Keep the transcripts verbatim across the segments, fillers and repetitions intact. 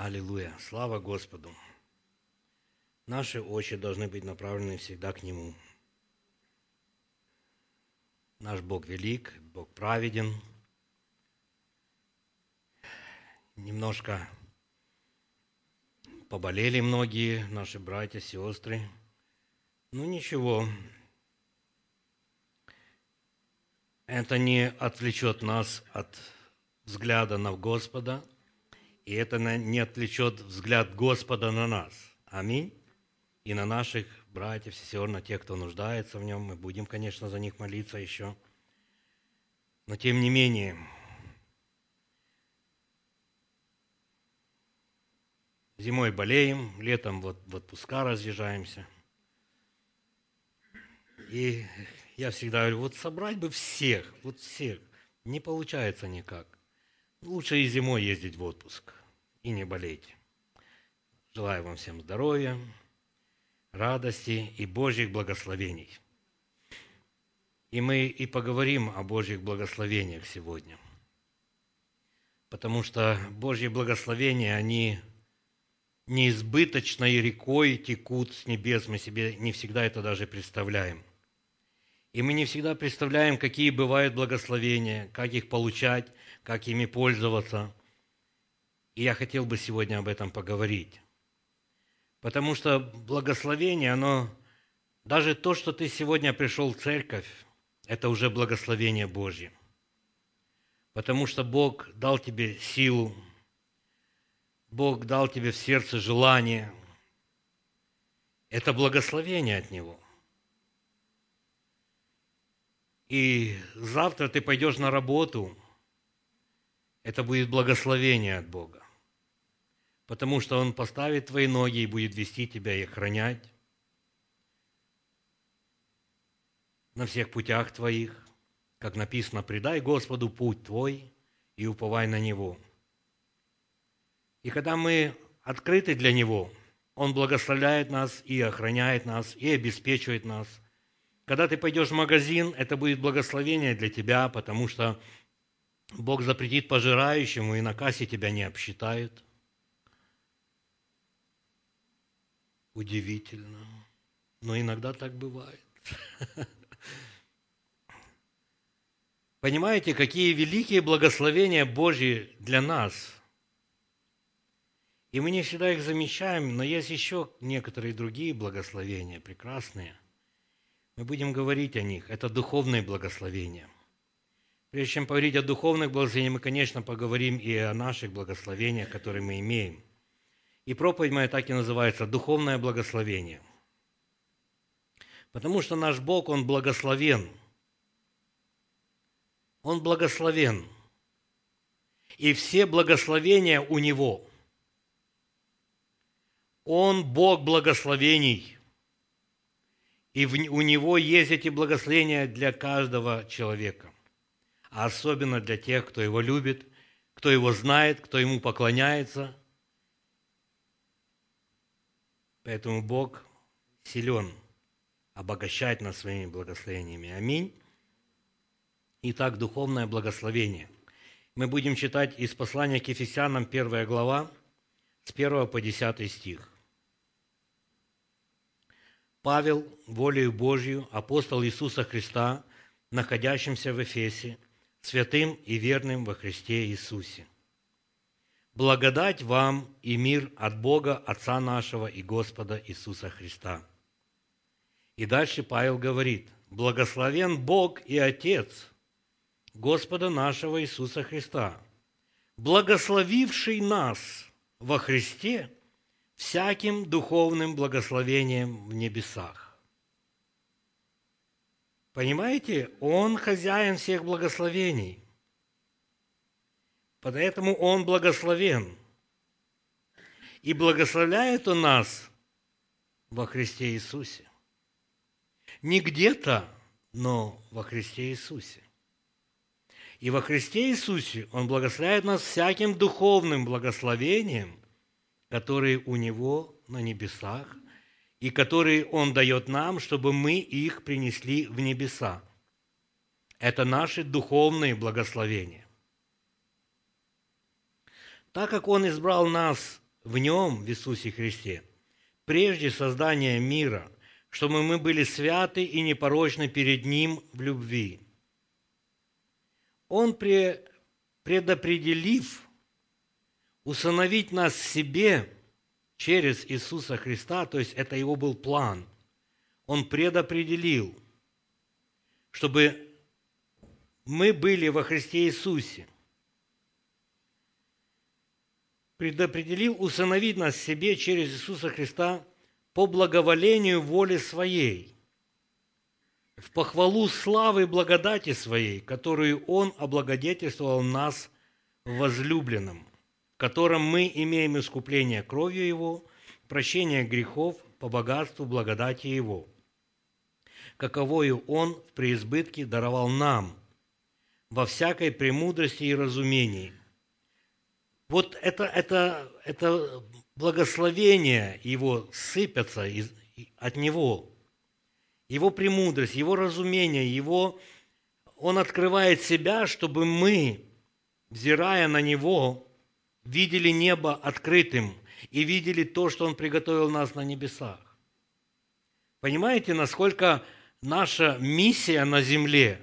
Аллилуйя! Слава Господу! Наши очи должны быть направлены всегда к Нему. Наш Бог велик, Бог праведен. Немножко поболели многие наши братья, сестры. Ну ничего, это не отвлечет нас от взгляда на Господа, и это не отвлечет взгляд Господа на нас. Аминь. И на наших братьев, сестер, на тех, кто нуждается в нем. Мы будем, конечно, за них молиться еще. Но тем не менее, зимой болеем, летом вот в отпуска разъезжаемся. И я всегда говорю, вот собрать бы всех, вот всех. Не получается никак. Лучше и зимой ездить в отпуск и не болеть. Желаю вам всем здоровья, радости и Божьих благословений. И мы и поговорим о Божьих благословениях сегодня. Потому что Божьи благословения, они неизбыточной рекой текут с небес. Мы себе не всегда это даже представляем. И мы не всегда представляем, какие бывают благословения, как их получать, как ими пользоваться. И я хотел бы сегодня об этом поговорить. Потому что благословение, оно, даже то, что ты сегодня пришел в церковь, это уже благословение Божье. Потому что Бог дал тебе силу, Бог дал тебе в сердце желание. Это благословение от Него. И завтра ты пойдешь на работу, это будет благословение от Бога. Потому что Он поставит твои ноги и будет вести тебя и охранять на всех путях твоих. Как написано, предай Господу путь твой и уповай на Него. И когда мы открыты для Него, Он благословляет нас и охраняет нас, и обеспечивает нас. Когда ты пойдешь в магазин, это будет благословение для тебя, потому что Бог запретит пожирающему, и на кассе тебя не обсчитают. Удивительно, но иногда так бывает. Понимаете, какие великие благословения Божьи для нас. И мы не всегда их замечаем, но есть еще некоторые другие благословения, прекрасные. Мы будем говорить о них. Это духовные благословения. Прежде чем поговорить о духовных благословениях, мы, конечно, поговорим и о наших благословениях, которые мы имеем. И проповедь моя так и называется «Духовное благословение». Потому что наш Бог, Он благословен. Он благословен. И все благословения у Него. Он Бог благословений. И у Него есть эти благословения для каждого человека. А особенно для тех, кто Его любит, кто Его знает, кто Ему поклоняется. Поэтому Бог силен обогащать нас своими благословениями. Аминь. Итак, духовное благословение. Мы будем читать из послания к Ефесянам, первая глава, с первого по десятый стих. Павел, волею Божью, апостол Иисуса Христа, находящимся в Эфесе, святым и верным во Христе Иисусе. Благодать вам и мир от Бога, Отца нашего и Господа Иисуса Христа. И дальше Павел говорит: благословен Бог и Отец Господа нашего Иисуса Христа, благословивший нас во Христе всяким духовным благословением в небесах. Понимаете, Он хозяин всех благословений. Поэтому Он благословен. И благословляет Он нас во Христе Иисусе. Не где-то, но во Христе Иисусе. И во Христе Иисусе Он благословляет нас всяким духовным благословением, которые у Него на небесах, и которые Он дает нам, чтобы мы их принесли в небеса. Это наши духовные благословения. Так как Он избрал нас в Нем, в Иисусе Христе, прежде создания мира, чтобы мы были святы и непорочны перед Ним в любви. Он, предопределив усыновить нас себе через Иисуса Христа, то есть это Его был план, Он предопределил, чтобы мы были во Христе Иисусе. Предопределил усыновить нас себе через Иисуса Христа по благоволению воли Своей, в похвалу славы и благодати Своей, которую Он облагодетельствовал нас в возлюбленном, в котором мы имеем искупление кровью Его, прощение грехов по богатству благодати Его, каковою Он в преизбытке даровал нам во всякой премудрости и разумении. Вот это, это, это благословение Его сыпятся из, от Него. Его премудрость, Его разумение, Его, Он открывает себя, чтобы мы, взирая на Него, видели небо открытым и видели то, что Он приготовил нас на небесах. Понимаете, насколько наша миссия на земле,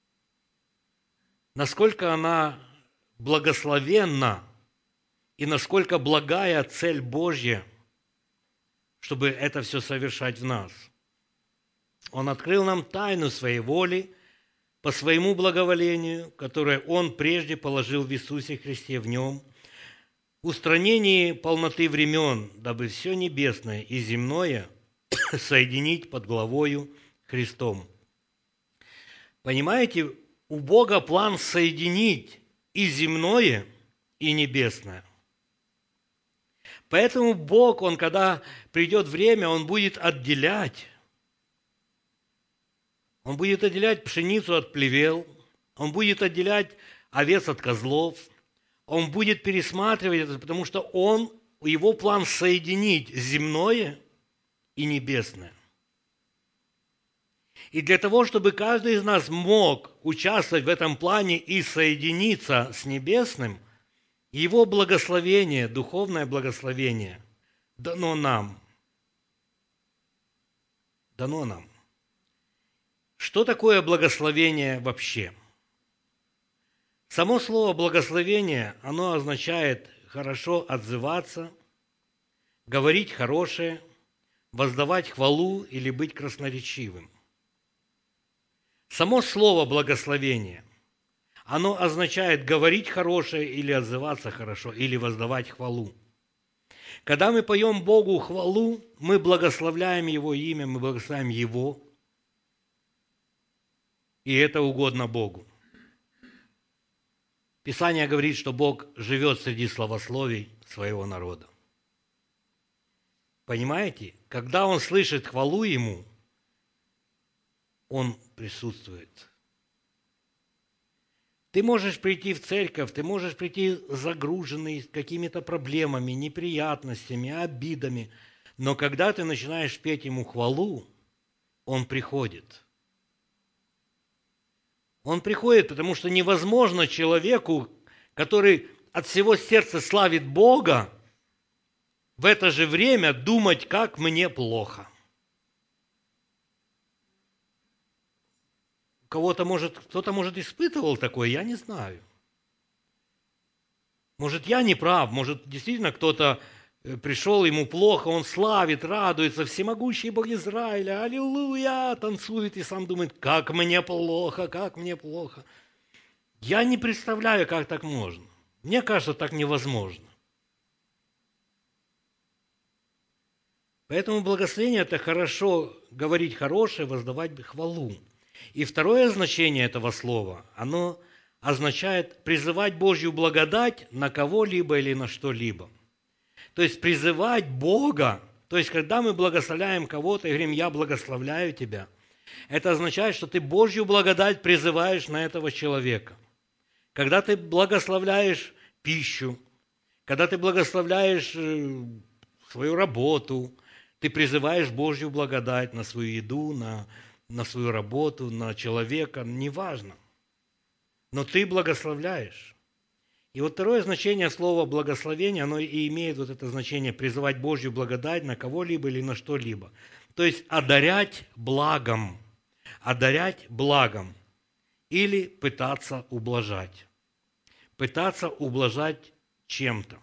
насколько она благословенна и насколько благая цель Божья, чтобы это все совершать в нас. Он открыл нам тайну Своей воли по Своему благоволению, которое Он прежде положил в Иисусе Христе в Нем, в устранении полноты времен, дабы все небесное и земное соединить под главою Христом. Понимаете, у Бога план соединить и земное, и небесное. Поэтому Бог, Он, когда придет время, Он будет отделять. Он будет отделять пшеницу от плевел, Он будет отделять овец от козлов, Он будет пересматривать это, потому что Он, Его план соединить земное и небесное. И для того, чтобы каждый из нас мог участвовать в этом плане и соединиться с небесным, Его благословение, духовное благословение дано нам. Дано нам. Что такое благословение вообще? Само слово «благословение», оно означает хорошо отзываться, говорить хорошее, воздавать хвалу или быть красноречивым. Само слово «благословение», оно означает говорить хорошее или отзываться хорошо, или воздавать хвалу. Когда мы поем Богу хвалу, мы благословляем Его имя, мы благословляем Его, и это угодно Богу. Писание говорит, что Бог живет среди славословий своего народа. Понимаете? Когда Он слышит хвалу Ему, Он присутствует. Ты можешь прийти в церковь, ты можешь прийти загруженный какими-то проблемами, неприятностями, обидами, но когда ты начинаешь петь Ему хвалу, Он приходит. Он приходит, потому что невозможно человеку, который от всего сердца славит Бога, в это же время думать, как мне плохо. Кого-то может, кто-то, может, испытывал такое, я не знаю. Может, я не прав, может, действительно кто-то пришел, ему плохо, он славит, радуется, всемогущий Бог Израиля, аллилуйя, танцует и сам думает, как мне плохо, как мне плохо. Я не представляю, как так можно. Мне кажется, так невозможно. Поэтому благословение – это хорошо говорить хорошее, воздавать хвалу. И второе значение этого слова, оно означает призывать Божью благодать на кого-либо или на что-либо. То есть призывать Бога, то есть когда мы благословляем кого-то и говорим «я благословляю тебя», это означает, что ты Божью благодать призываешь на этого человека. Когда ты благословляешь пищу, когда ты благословляешь свою работу, ты призываешь Божью благодать на свою еду, на, на свою работу, на человека, неважно. Но ты благословляешь. И вот второе значение слова «благословение», оно и имеет вот это значение призывать Божью благодать на кого-либо или на что-либо. То есть одарять благом, одарять благом или пытаться ублажать. Пытаться ублажать чем-то.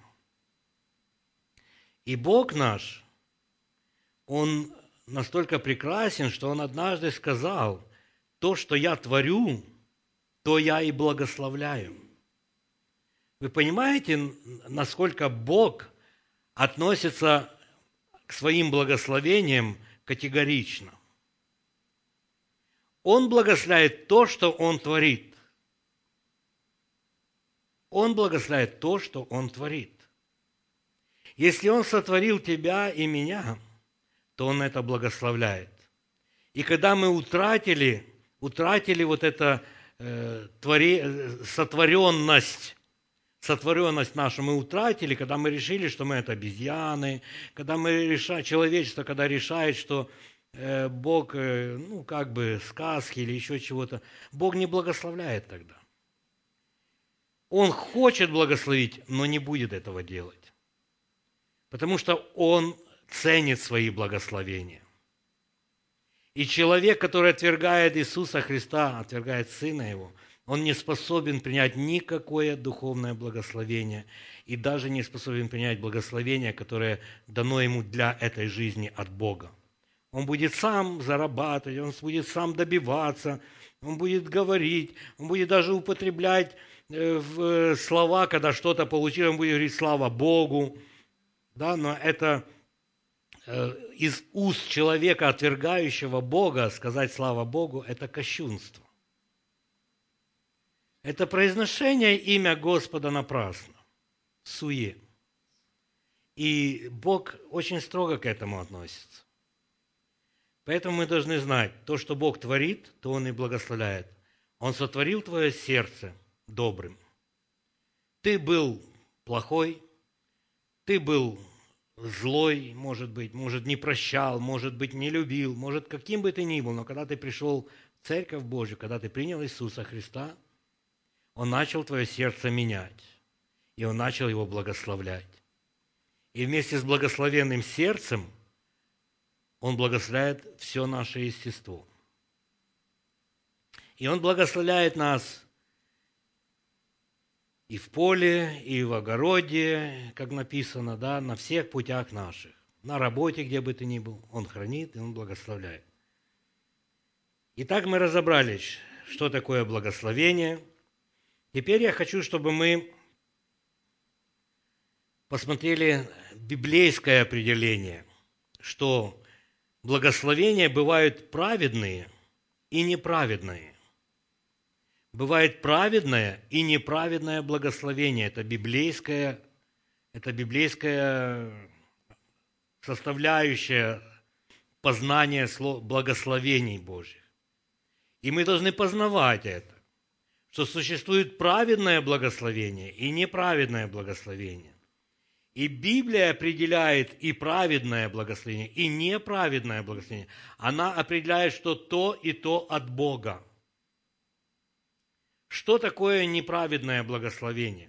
И Бог наш, Он настолько прекрасен, что Он однажды сказал: то, что я творю, то я и благословляю. Вы понимаете, насколько Бог относится к своим благословениям категорично? Он благословляет то, что Он творит. Он благословляет то, что Он творит. Если Он сотворил тебя и меня, то Он это благословляет. И когда мы утратили, утратили вот эту э, твори, сотворенность, сотворенность нашу мы утратили, когда мы решили, что мы это обезьяны, когда мы решаем, человечество, когда решает, что э, Бог, э, ну, как бы сказки или еще чего-то, Бог не благословляет тогда. Он хочет благословить, но не будет этого делать. Потому что Он ценит свои благословения. И человек, который отвергает Иисуса Христа, отвергает Сына Его, он не способен принять никакое духовное благословение и даже не способен принять благословение, которое дано ему для этой жизни от Бога. Он будет сам зарабатывать, он будет сам добиваться, он будет говорить, он будет даже употреблять в слова, когда что-то получил, он будет говорить «слава Богу». Да, но это из уст человека, отвергающего Бога, сказать «слава Богу» – это кощунство. Это произношение имя Господа напрасно, суе. И Бог очень строго к этому относится. Поэтому мы должны знать, то, что Бог творит, то Он и благословляет. Он сотворил твое сердце добрым. Ты был плохой, ты был злой, может быть, может, не прощал, может быть, не любил, может, каким бы ты ни был, но когда ты пришел в Церковь Божью, когда ты принял Иисуса Христа, Он начал твое сердце менять, и Он начал его благословлять. И вместе с благословенным сердцем Он благословляет все наше естество. И Он благословляет нас и в поле, и в огороде, как написано, да, на всех путях наших. На работе, где бы ты ни был, Он хранит и Он благословляет. Итак, мы разобрались, что такое благословение. Теперь я хочу, чтобы мы посмотрели библейское определение, что благословения бывают праведные и неправедные. Бывает праведное и неправедное благословение. Это библейская, это библейская составляющая познания благословений Божьих. И мы должны познавать это, что существует праведное благословение и неправедное благословение. И Библия определяет и праведное благословение, и неправедное благословение. Она определяет, что то и то от Бога. Что такое неправедное благословение?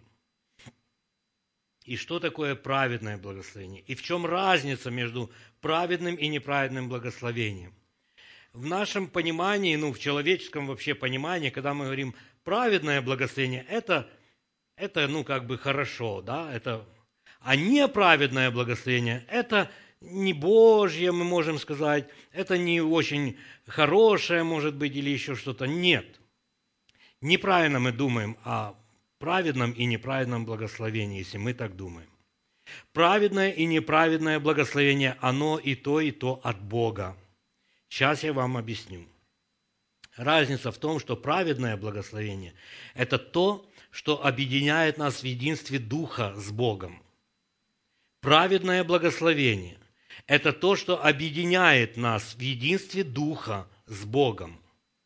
И что такое праведное благословение? И в чем разница между праведным и неправедным благословением? В нашем понимании, ну, в человеческом вообще понимании, когда мы говорим праведное благословение, это, это ну, как бы хорошо, да, это... А неправедное благословение – это не Божье, мы можем сказать, это не очень хорошее, может быть, или еще что-то. Нет. Неправильно мы думаем о праведном и неправедном благословении, если мы так думаем. Праведное и неправедное благословение, оно и то, и то от Бога. Сейчас я вам объясню. Разница в том, что праведное благословение – это то, что объединяет нас в единстве Духа с Богом. Праведное благословение – это то, что объединяет нас в единстве Духа с Богом.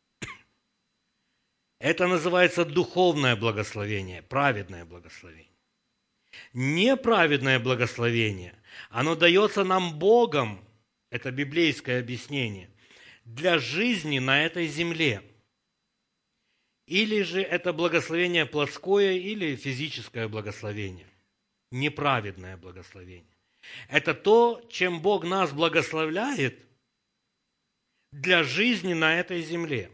Это называется духовное благословение, праведное благословение. Неправедное благословение, оно дается нам Богом, это библейское объяснение, для жизни на этой земле. или же это благословение плотское или физическое благословение, неправедное благословение. Это то, чем Бог нас благословляет для жизни на этой земле.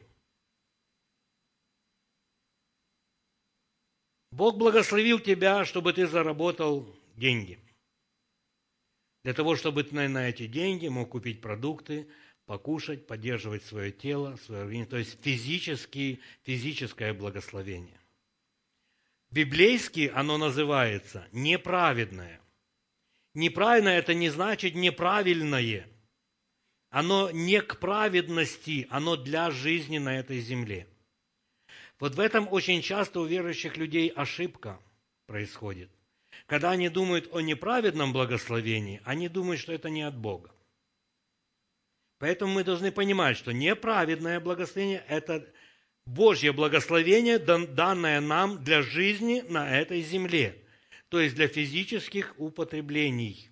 Бог благословил тебя, чтобы ты заработал деньги. Для того, чтобы ты на эти деньги мог купить продукты, покушать, поддерживать свое тело, свое организм. То есть физически, физическое благословение. Библейски оно называется неправедное. Неправильное – это не значит неправильное. Оно не к праведности, оно для жизни на этой земле. Вот в этом очень часто у верующих людей ошибка происходит. Когда они думают о неправедном благословении, они думают, что это не от Бога. Поэтому мы должны понимать, что неправедное благословение – это Божье благословение, данное нам для жизни на этой земле, то есть для физических употреблений.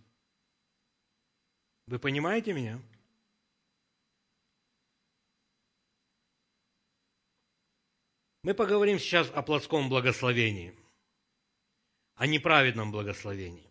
Вы понимаете меня? Мы поговорим сейчас о плотском благословении, о неправедном благословении.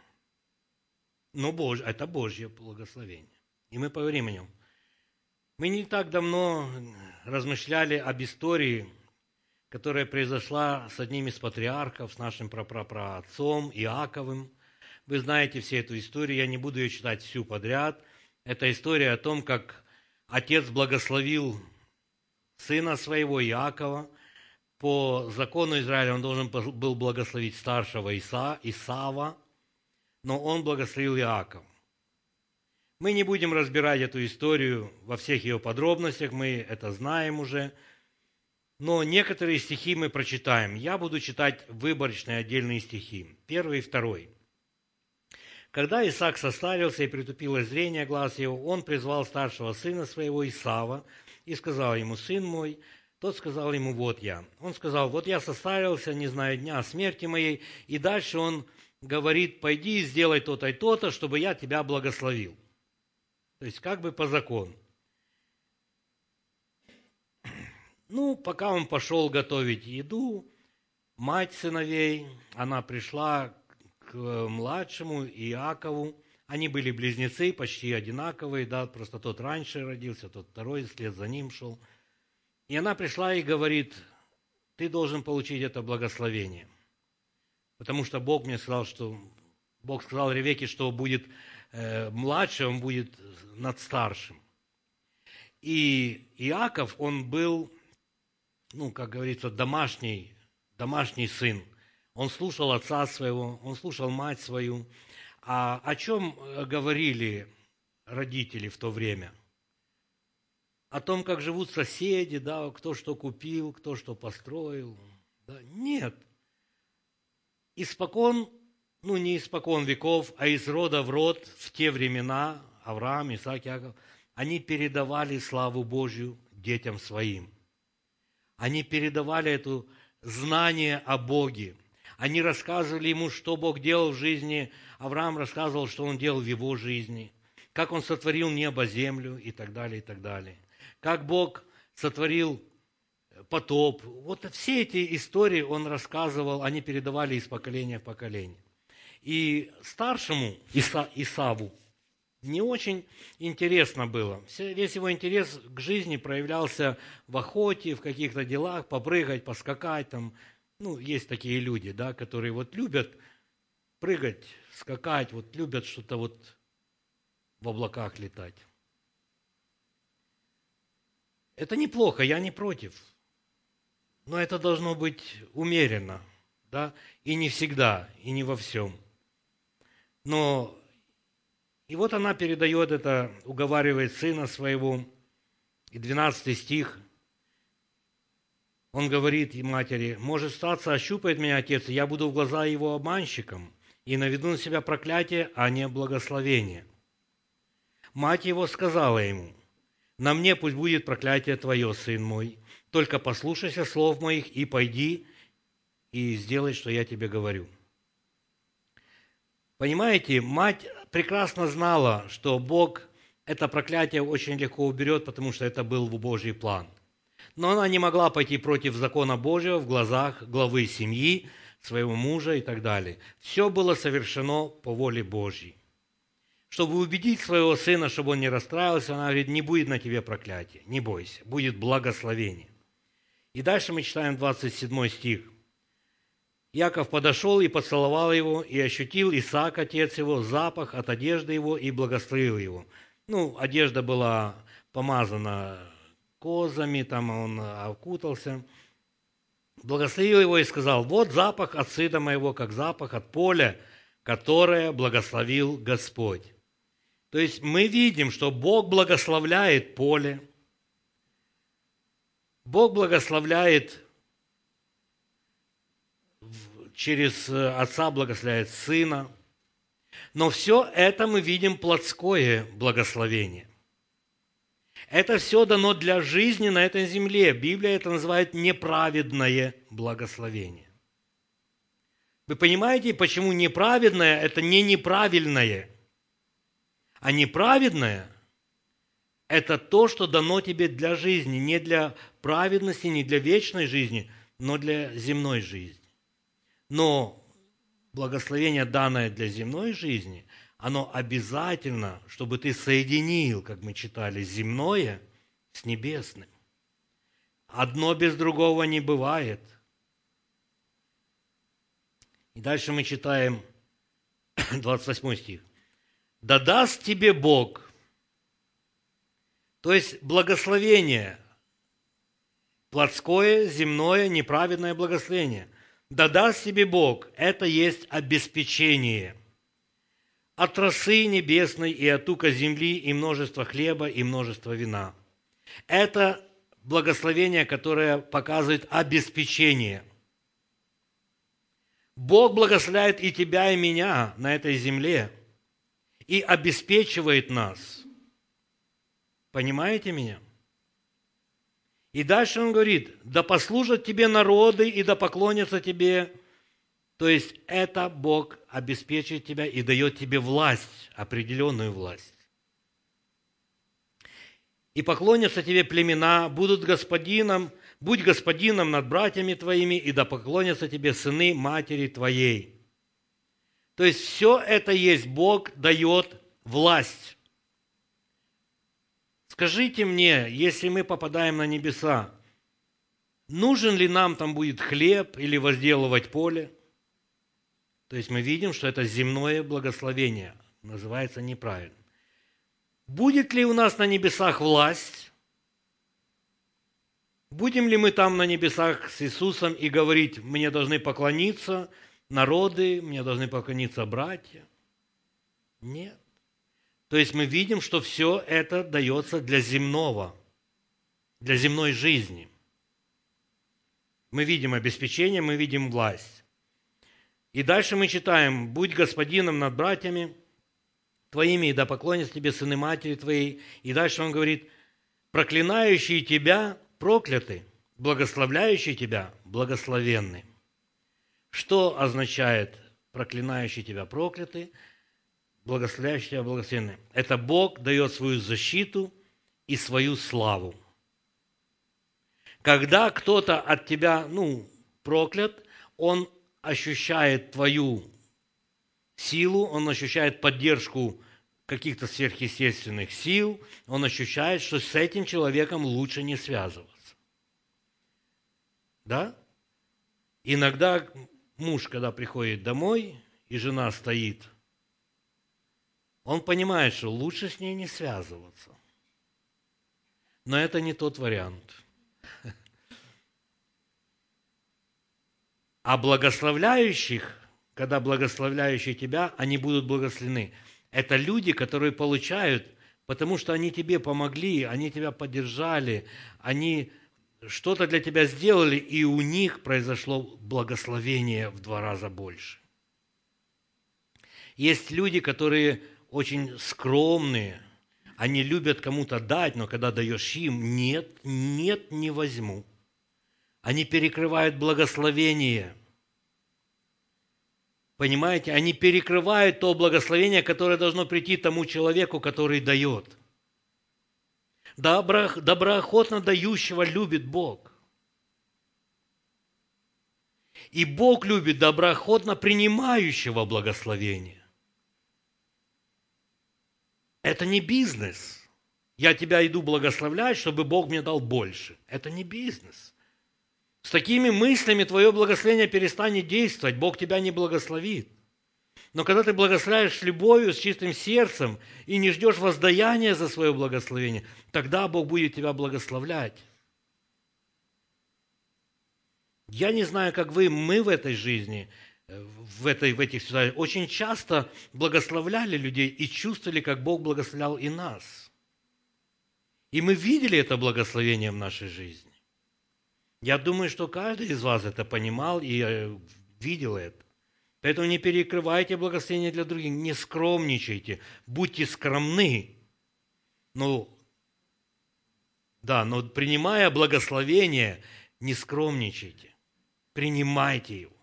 Но Божье, это Божье благословение. И мы поговорим о нем. Мы не так давно размышляли об истории, которая произошла с одним из патриархов, с нашим прапраотцом Иаковым. Вы знаете всю эту историю, я не буду ее читать всю подряд. Это история о том, как отец благословил сына своего Иакова. По закону Израиля он должен был благословить старшего Иса, Исава, но он благословил Иакова. Мы не будем разбирать эту историю во всех ее подробностях, мы это знаем уже. Но некоторые стихи мы прочитаем. Я буду читать выборочные отдельные стихи. Первый и второй. «Когда Исаак состарился и притупило зрение глаз его, он призвал старшего сына своего Исава и сказал ему: сын мой. Тот сказал ему: вот я. Он сказал: вот я состарился, не знаю дня смерти моей. И дальше он говорит: пойди и сделай то-то и то-то, чтобы я тебя благословил. То есть как бы по закону. Ну, пока он пошел готовить еду, мать сыновей, она пришла к младшему Иакову. Они были близнецы, почти одинаковые, да, просто тот раньше родился, тот второй вслед за ним шел. И она пришла и говорит: ты должен получить это благословение. Потому что Бог мне сказал, что Бог сказал Ревекке, что будет э, младший, он будет над старшим. И Иаков, он был, ну, как говорится, домашний, домашний сын. Он слушал отца своего, он слушал мать свою. А о чем говорили родители в то время? О том, как живут соседи, да, кто что купил, кто что построил. Да? Нет. Испокон, ну не испокон веков, а из рода в род в те времена, Авраам, Исаак, Иаков, они передавали славу Божью детям своим. Они передавали это знание о Боге. Они рассказывали ему, что Бог делал в жизни. Авраам рассказывал, что он делал в его жизни, как он сотворил небо, землю и так далее, и так далее. Как Бог сотворил потоп. Вот все эти истории он рассказывал, они передавали из поколения в поколение. И старшему Иса, Исаву не очень интересно было. Весь его интерес к жизни проявлялся в охоте, в каких-то делах, попрыгать, поскакать. Там. Ну, есть такие люди, да, которые вот любят прыгать, скакать, вот любят что-то вот в облаках летать. Это неплохо, я не против. Но это должно быть умеренно, да, и не всегда, и не во всем. Но и вот она передает это, уговаривает сына своего, и двенадцатый стих, он говорит матери: может статься, ощупает меня отец, и я буду в глаза его обманщиком, и наведу на себя проклятие, а не благословение. Мать его сказала ему: на мне пусть будет проклятие твое, сын мой, только послушайся слов моих и пойди и сделай, что я тебе говорю. Понимаете, мать прекрасно знала, что Бог это проклятие очень легко уберет, потому что это был Божий план. Но она не могла пойти против закона Божьего в глазах главы семьи, своего мужа и так далее. Все было совершено по воле Божьей. Чтобы убедить своего сына, чтобы он не расстраивался, она говорит, не будет на тебе проклятия, не бойся, будет благословение. И дальше мы читаем двадцать седьмой стих. Яков подошел и поцеловал его, и ощутил Исаак, отец его, запах от одежды его, и благословил его. Ну, одежда была помазана козами, там он окутался. Благословил его и сказал, вот запах от сына моего, как запах от поля, которое благословил Господь. То есть мы видим, что Бог благословляет поле, Бог благословляет, через Отца благословляет Сына, но все это мы видим плотское благословение. Это все дано для жизни на этой земле. Библия это называет неправедное благословение. Вы понимаете, почему неправедное – это не неправильное, а неправедное – это то, что дано тебе для жизни, не для праведности, не для вечной жизни, но для земной жизни. Но благословение, данное для земной жизни, оно обязательно, чтобы ты соединил, как мы читали, земное с небесным. Одно без другого не бывает. И дальше мы читаем двадцать восьмой стих. «Да даст тебе Бог». То есть благословение, плотское, земное, неправедное благословение. «Да даст тебе Бог» – это есть обеспечение. От росы небесной и от тука земли, и множество хлеба, и множество вина. Это благословение, которое показывает обеспечение. Бог благословляет и тебя, и меня на этой земле, и обеспечивает нас. Понимаете меня? И дальше он говорит, да послужат тебе народы, и да поклонятся тебе. То есть это Бог обеспечивает тебя и дает тебе власть, определенную власть. И поклонятся тебе племена, будут господином, будь господином над братьями твоими, и да поклонятся тебе сыны матери твоей. То есть все это есть, Бог дает власть. Скажите мне, если мы попадаем на небеса, нужен ли нам там будет хлеб или возделывать поле? То есть мы видим, что это земное благословение, называется неправильно. Будет ли у нас на небесах власть? Будем ли мы там на небесах с Иисусом и говорить, мне должны поклониться народы, мне должны поклониться братья? Нет. То есть мы видим, что все это дается для земного, для земной жизни. Мы видим обеспечение, мы видим власть. И дальше мы читаем, «Будь господином над братьями твоими, и да поклонятся тебе сыны матери твоей». И дальше он говорит, «Проклинающие тебя прокляты, благословляющие тебя благословенны». Что означает «проклинающие тебя прокляты», «благословляющие тебя благословенны»? Это Бог дает свою защиту и свою славу. Когда кто-то от тебя, ну, проклят, он ощущает твою силу, он ощущает поддержку каких-то сверхъестественных сил, он ощущает, что с этим человеком лучше не связываться. Да? Иногда муж, когда приходит домой, и жена стоит, он понимает, что лучше с ней не связываться. Но это не тот вариант. А благословляющих, когда благословляющие тебя, они будут благословены. Это люди, которые получают, потому что они тебе помогли, они тебя поддержали, они что-то для тебя сделали, и у них произошло благословение в два раза больше. Есть люди, которые очень скромные, они любят кому-то дать, но когда даешь им, нет, нет, не возьму. Они перекрывают благословение. Понимаете, они перекрывают то благословение, которое должно прийти тому человеку, который дает. Добро, доброохотно дающего любит Бог. И Бог любит доброохотно принимающего благословение. Это не бизнес. Я тебя иду благословлять, чтобы Бог мне дал больше. Это не бизнес. С такими мыслями твое благословение перестанет действовать. Бог тебя не благословит. Но когда ты благословляешь с любовью, с чистым сердцем и не ждешь воздаяния за свое благословение, тогда Бог будет тебя благословлять. Я не знаю, как вы, мы в этой жизни, в, этой, в этих ситуациях, очень часто благословляли людей и чувствовали, как Бог благословлял и нас. И мы видели это благословение в нашей жизни. Я думаю, что каждый из вас это понимал и видел это. Поэтому не перекрывайте благословение для других, не скромничайте, будьте скромны. Ну, да, но принимая благословение, не скромничайте, принимайте его.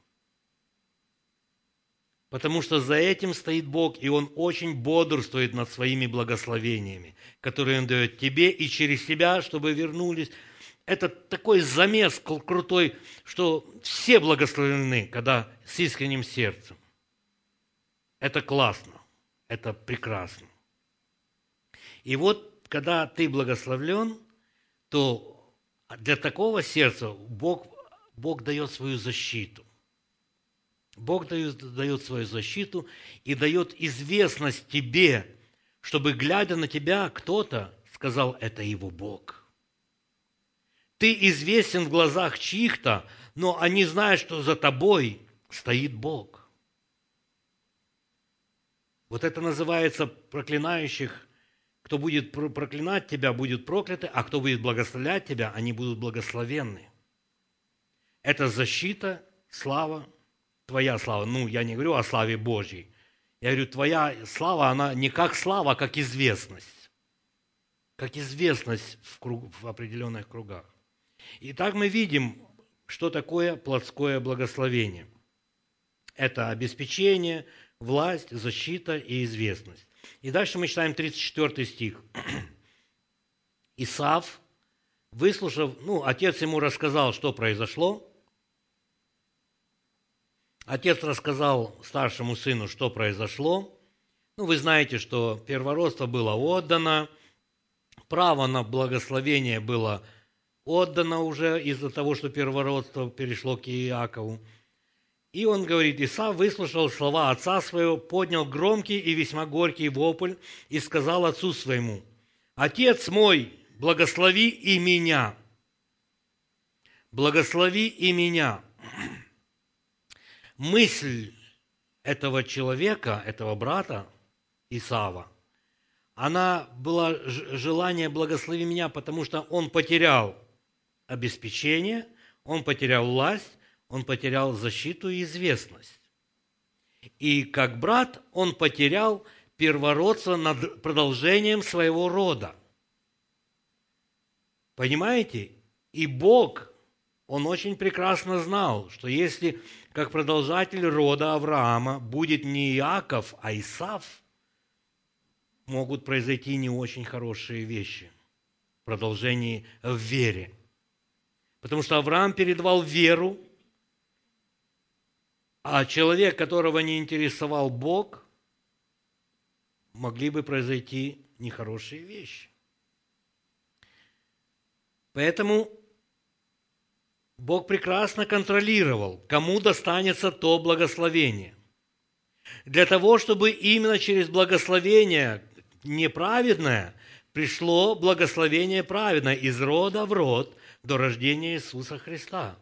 Потому что за этим стоит Бог, и Он очень бодрствует над своими благословениями, которые Он дает тебе и через тебя, чтобы вернулись. Это такой замес крутой, что все благословлены, когда с искренним сердцем. Это классно, это прекрасно. И вот, когда ты благословлен, то для такого сердца Бог, Бог дает свою защиту. Бог дает, дает свою защиту и дает известность тебе, чтобы, глядя на тебя, кто-то сказал, это его Бог. Ты известен в глазах чьих-то, но они знают, что за тобой стоит Бог. Вот это называется проклинающих. Кто будет проклинать тебя, будет прокляты, а кто будет благословлять тебя, они будут благословенны. Это защита, слава, твоя слава. Ну, я не говорю о славе Божьей. Я говорю, твоя слава, она не как слава, а как известность. Как известность в, круг, в определенных кругах. Итак, мы видим, что такое плотское благословение. Это обеспечение, власть, защита и известность. И дальше мы читаем тридцать четвёртый стих. Исав, выслушав, ну, отец ему рассказал, что произошло. Отец рассказал старшему сыну, что произошло. Ну, вы знаете, что первородство было отдано, право на благословение было отдано уже из-за того, что первородство перешло к Иакову. И он говорит, Исав выслушал слова отца своего, поднял громкий и весьма горький вопль и сказал отцу своему, «Отец мой, благослови и меня, благослови и меня». Мысль этого человека, этого брата Исава, она была желание «благослови меня», потому что он потерял обеспечение, он потерял власть, он потерял защиту и известность. И как брат он потерял первородство над продолжением своего рода. Понимаете? И Бог, Он очень прекрасно знал, что если как продолжатель рода Авраама будет не Иаков, а Исав, могут произойти не очень хорошие вещи в продолжении в вере. Потому что Авраам передавал веру, а человек, которого не интересовал Бог, могли бы произойти нехорошие вещи. Поэтому Бог прекрасно контролировал, кому достанется то благословение. Для того, чтобы именно через благословение неправедное пришло благословение праведное из рода в род до рождения Иисуса Христа.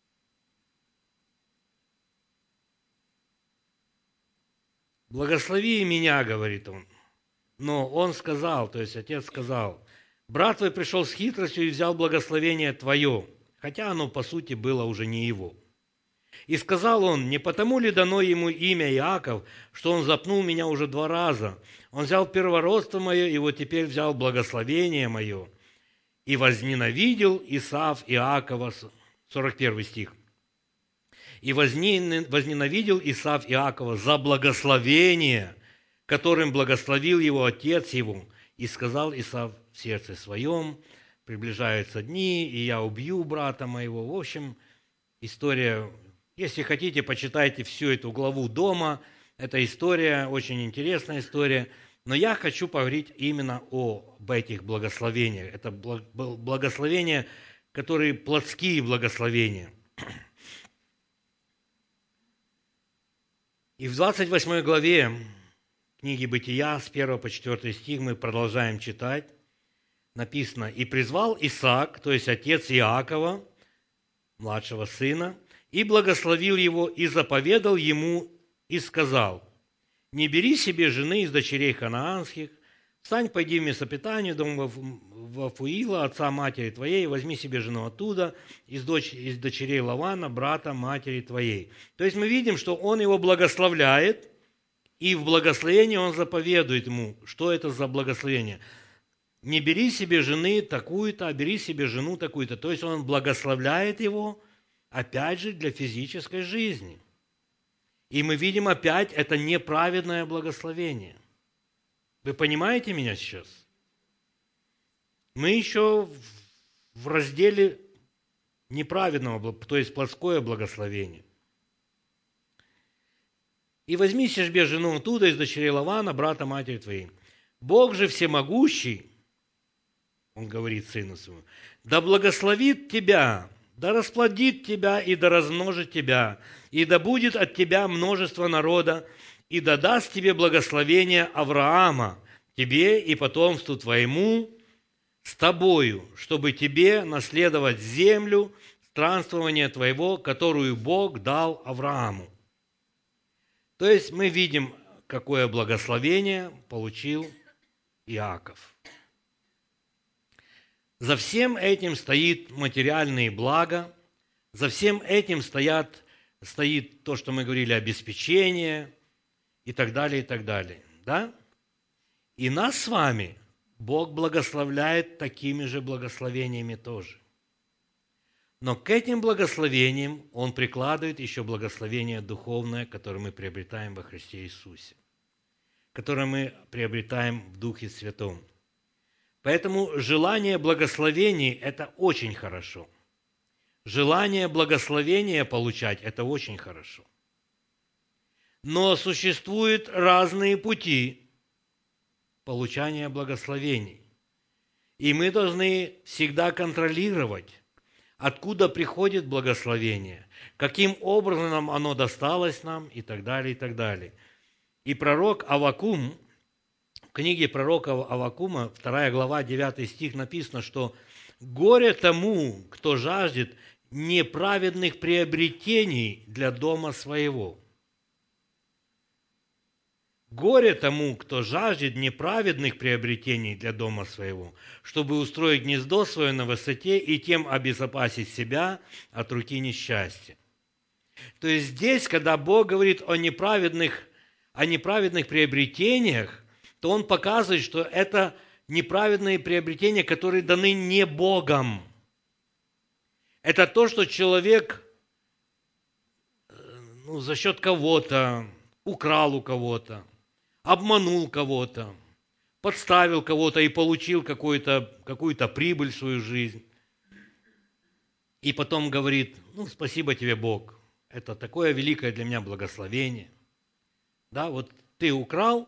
«Благослови меня», говорит он. Но он сказал, то есть отец сказал, «Брат твой пришел с хитростью и взял благословение твое», хотя оно, по сути, было уже не его. И сказал он, не потому ли дано ему имя Иаков, что он запнул меня уже два раза? Он взял первородство мое, и вот теперь взял благословение мое. И возненавидел Исав Иакова, сорок первый стих. И возненавидел Исав Иакова за благословение, которым благословил его отец его. И сказал Исав в сердце своем, приближаются дни, и я убью брата моего. В общем, история, если хотите, почитайте всю эту главу дома. Это история, очень интересная история. Но я хочу поговорить именно об этих благословениях. Это благословения, которые плотские благословения. И в двадцать восьмой главе книги Бытия с первого по четвёртый стих мы продолжаем читать. Написано: «И призвал Исаак, то есть отец Иакова, младшего сына, и благословил его, и заповедал ему, и сказал: не бери себе жены из дочерей ханаанских, встань, пойди в Месопотамию, дом Вафуила, отца матери твоей, возьми себе жену оттуда, из, дочь, из дочерей Лавана, брата матери твоей». То есть мы видим, что он его благословляет, и в благословении он заповедует ему, что это за благословение. Не бери себе жены такую-то, а бери себе жену такую-то. То есть он благословляет его, опять же, для физической жизни. И мы видим опять, это неправедное благословение. Вы понимаете меня сейчас? Мы еще в разделе неправедного, то есть плотское благословение. «И возьми себе жену оттуда, из дочерей Лавана, брата матери твоей. Бог же всемогущий, он говорит сыну своему, да благословит тебя, да расплодит тебя и да размножит тебя, и да будет от тебя множество народа, и да даст тебе благословение Авраама, тебе и потомству твоему, с тобою, чтобы тебе наследовать землю странствования твоего, которую Бог дал Аврааму». То есть мы видим, какое благословение получил Иаков. За всем этим стоит материальные блага, за всем этим стоят, стоит то, что мы говорили, обеспечение и так далее, и так далее. Да? И нас с вами Бог благословляет такими же благословениями тоже. Но к этим благословениям Он прикладывает еще благословение духовное, которое мы приобретаем во Христе Иисусе, которое мы приобретаем в Духе Святом. Поэтому желание благословений – это очень хорошо. Желание благословения получать – это очень хорошо. Но существуют разные пути получания благословений. И мы должны всегда контролировать, откуда приходит благословение, каким образом оно досталось нам и так далее, и так далее. И пророк Аввакум, в книге пророка Аввакума, вторая глава, девятый стих, написано, что «горе тому, кто жаждет неправедных приобретений для дома своего». Горе тому, кто жаждет неправедных приобретений для дома своего, чтобы устроить гнездо свое на высоте и тем обезопасить себя от руки несчастья. То есть здесь, когда Бог говорит о неправедных, о неправедных приобретениях, то Он показывает, что это неправедные приобретения, которые даны не Богом. Это то, что человек ну, за счет кого-то украл у кого-то, обманул кого-то, подставил кого-то и получил какую-то, какую-то прибыль в свою жизнь. И потом говорит: ну, спасибо тебе, Бог, это такое великое для меня благословение. Да, вот ты украл,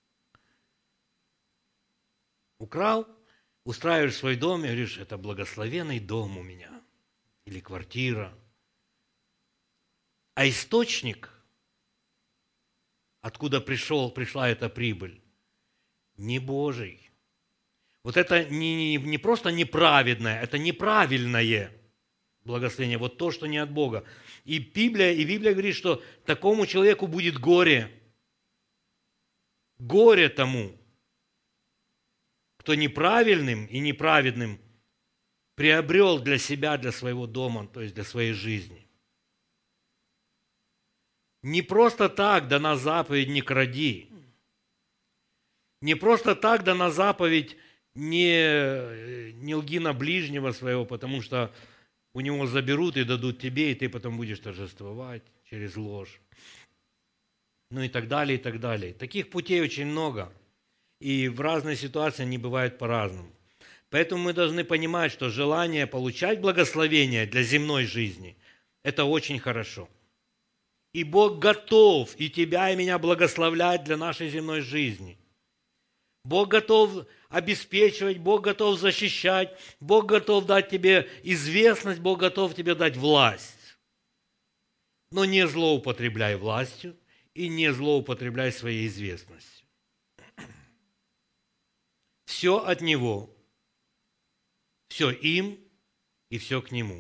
украл, устраиваешь свой дом и говоришь: это благословенный дом у меня, или квартира. А источник, откуда пришел, пришла эта прибыль, не Божий. Вот это не, не, не просто неправедное, это неправильное благословение, вот то, что не от Бога. И Библия, и Библия говорит, что такому человеку будет горе. Горе тому, кто неправильным и неправедным приобрел для себя, для своего дома, то есть для своей жизни. Не просто так дана заповедь «не кради». Не просто так дана заповедь «не, не лги на ближнего своего», потому что у него заберут и дадут тебе, и ты потом будешь торжествовать через ложь. Ну и так далее, и так далее. Таких путей очень много. И в разной ситуации они бывают по-разному. Поэтому мы должны понимать, что желание получать благословение для земной жизни – это очень хорошо. И Бог готов и тебя, и меня благословлять для нашей земной жизни. Бог готов обеспечивать, Бог готов защищать, Бог готов дать тебе известность, Бог готов тебе дать власть. Но не злоупотребляй властью и не злоупотребляй своей известностью. Все от Него, все им и все к Нему.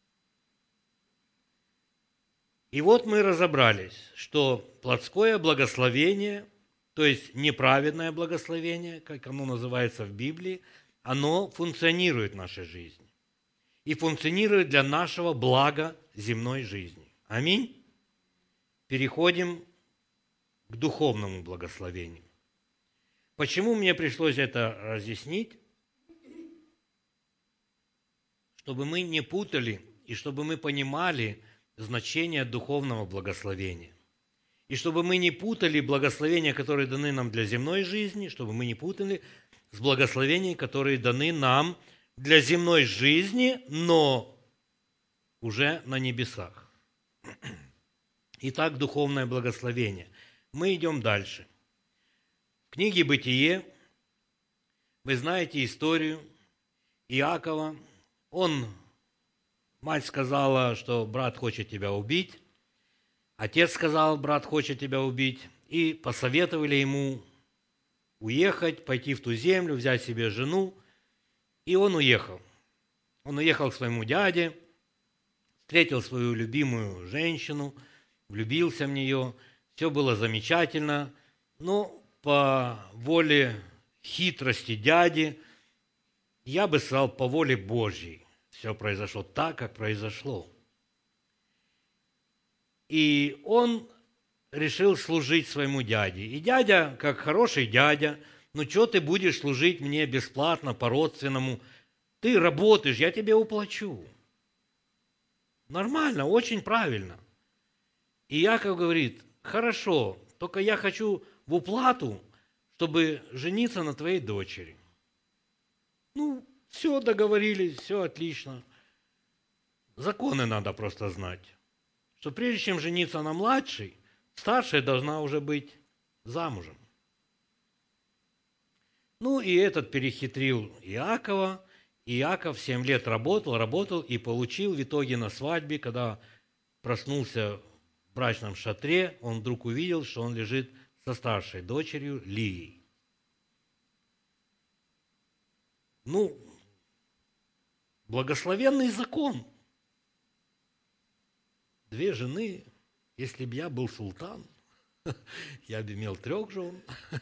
И вот мы разобрались, что плотское благословение, то есть неправедное благословение, как оно называется в Библии, оно функционирует в нашей жизни. И функционирует для нашего блага земной жизни. Аминь. Переходим к духовному благословению. Почему мне пришлось это разъяснить? Чтобы мы не путали и чтобы мы понимали значение духовного благословения. И чтобы мы не путали благословения, которые даны нам для земной жизни, чтобы мы не путали с благословениями, которые даны нам для земной жизни, но уже на небесах. Итак, духовное благословение. Мы идем дальше. В книге «Бытие» вы знаете историю Иакова. Он, мать сказала, что брат хочет тебя убить. Отец сказал, брат хочет тебя убить. И посоветовали ему уехать, пойти в ту землю, взять себе жену. И он уехал. Он уехал к своему дяде, встретил свою любимую женщину, влюбился в нее. Все было замечательно. Но по воле хитрости дяди, я бы сказал, по воле Божьей, все произошло так, как произошло. И он решил служить своему дяде. И дядя, как хороший дядя, ну что ты будешь служить мне бесплатно, по-родственному? Ты работаешь, я тебе уплачу. Нормально, очень правильно. И Иаков говорит, хорошо, только я хочу в уплату, чтобы жениться на твоей дочери. Ну, все договорились, все отлично. Законы надо просто знать. Что прежде чем жениться на младшей, старшая должна уже быть замужем. Ну, и этот перехитрил Иакова. Иаков семь лет работал, работал и получил в итоге на свадьбе, когда проснулся в брачном шатре, он вдруг увидел, что он лежит со старшей дочерью Лией. Ну, благословенный закон. Две жены, если бы я был султан, я бы имел трех жен.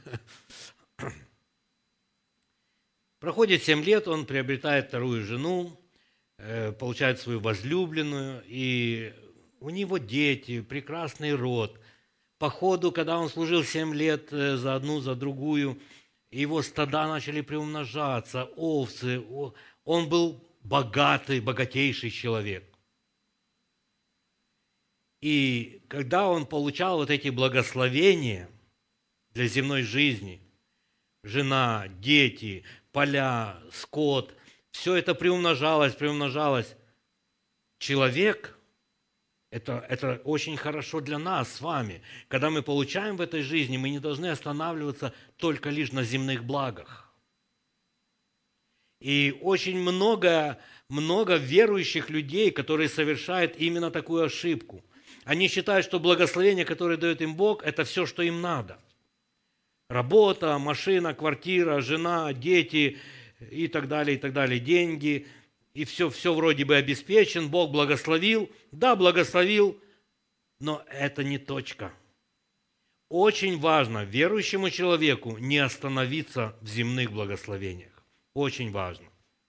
Проходит семь лет, он приобретает вторую жену, получает свою возлюбленную, и у него дети, прекрасный род. По ходу, когда он служил семь лет за одну, за другую, его стада начали приумножаться, овцы. Он был богатый, богатейший человек. И когда он получал вот эти благословения для земной жизни, жена, дети, поля, скот, все это приумножалось, приумножалось. Человек, это, это очень хорошо для нас с вами. Когда мы получаем в этой жизни, мы не должны останавливаться только лишь на земных благах. И очень много, много верующих людей, которые совершают именно такую ошибку. Они считают, что благословение, которое дает им Бог, это все, что им надо. Работа, машина, квартира, жена, дети и так далее, и так далее, деньги. И все, все вроде бы обеспечен, Бог благословил. Да, благословил, но это не точка. Очень важно верующему человеку не остановиться в земных благословениях. Очень важно.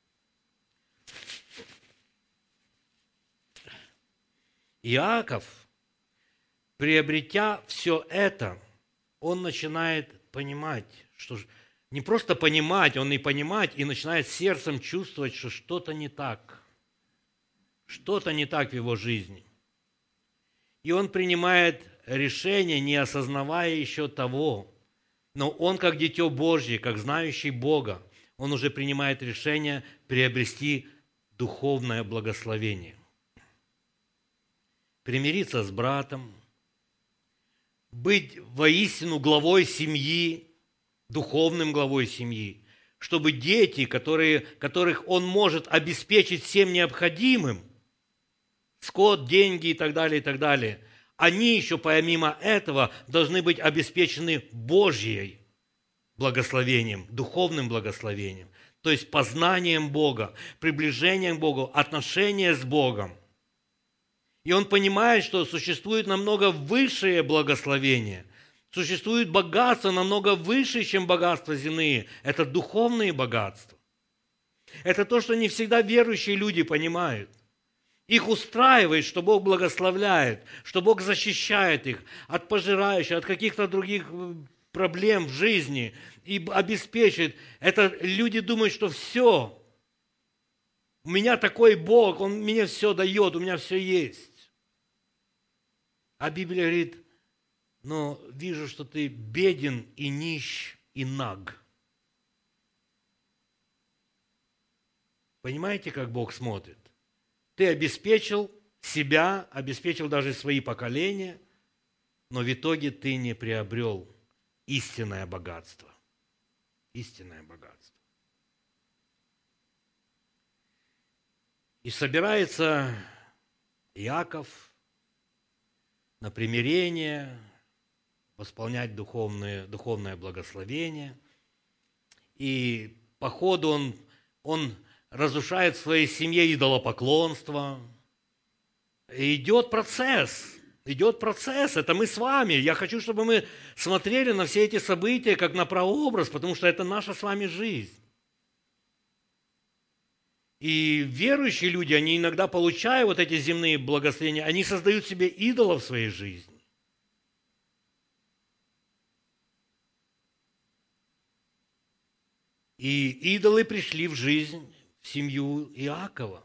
Иаков, приобретя все это, он начинает понимать, что не просто понимать, он и понимать, и начинает сердцем чувствовать, что что-то не так. Что-то не так в его жизни. И он принимает решение, не осознавая еще того, но он, как дитё Божье, как знающий Бога, он уже принимает решение приобрести духовное благословение. Примириться с братом, быть воистину главой семьи, духовным главой семьи, чтобы дети, которые, которых он может обеспечить всем необходимым, скот, деньги и так далее, и так далее, они еще помимо этого должны быть обеспечены Божьей благословением, духовным благословением, то есть познанием Бога, приближением к Богу, отношения с Богом. И он понимает, что существует намного высшее благословение, существует богатство намного выше, чем богатства земные. Это духовные богатства. Это то, что не всегда верующие люди понимают. Их устраивает, что Бог благословляет, что Бог защищает их от пожирающих, от каких-то других проблем в жизни и обеспечит. Это люди думают, что все, у меня такой Бог, Он мне все дает, у меня все есть. А Библия говорит, но вижу, что ты беден и нищ и наг. Понимаете, как Бог смотрит? Ты обеспечил себя, обеспечил даже свои поколения, но в итоге ты не приобрел истинное богатство. Истинное богатство. И собирается Иаков на примирение, восполнять духовное, духовное благословение. И по ходу он, он разрушает в своей семье идолопоклонство. И идет процесс. Идет процесс. Это мы с вами. Я хочу, чтобы мы смотрели на все эти события как на прообраз, потому что это наша с вами жизнь. И верующие люди, они иногда, получая вот эти земные благословения, они создают себе идолов в своей жизни. И идолы пришли в жизнь, в семью Иакова.